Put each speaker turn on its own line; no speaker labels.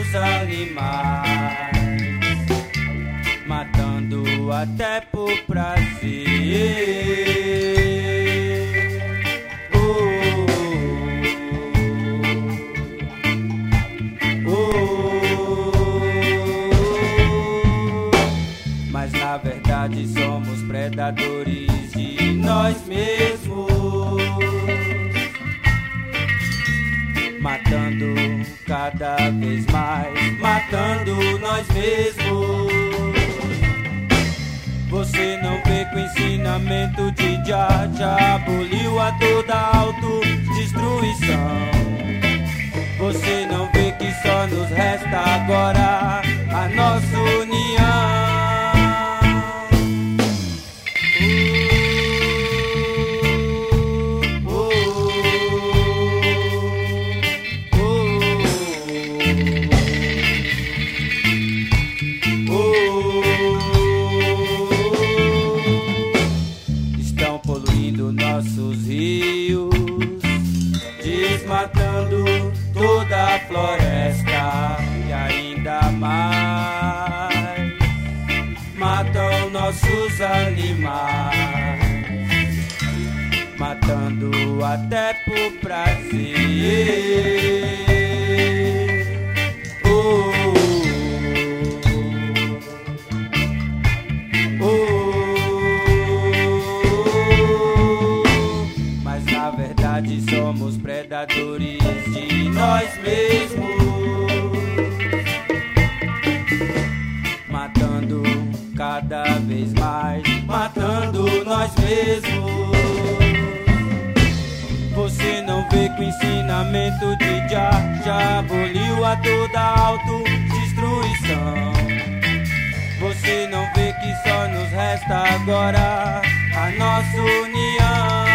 nossos animais, matando até por prazer. Mas na verdade somos predadores de nós mesmos, matando cada vez mais, matando nós mesmos. Você não vê que o ensinamento de Jah já aboliu a toda autodestruição. Você não vê que só nos resta agora a nossa união. Estão poluindo nossos rios, desmatando toda a floresta e ainda mais matam nossos animais, matando até por prazer. Mas na verdade somos predadores de nós mesmos, matando cada vez mais, matando nós mesmos. Você não vê que o ensinamento de Jah já aboliu a toda autodestruição. Você não vê que só nos resta agora a nossa união.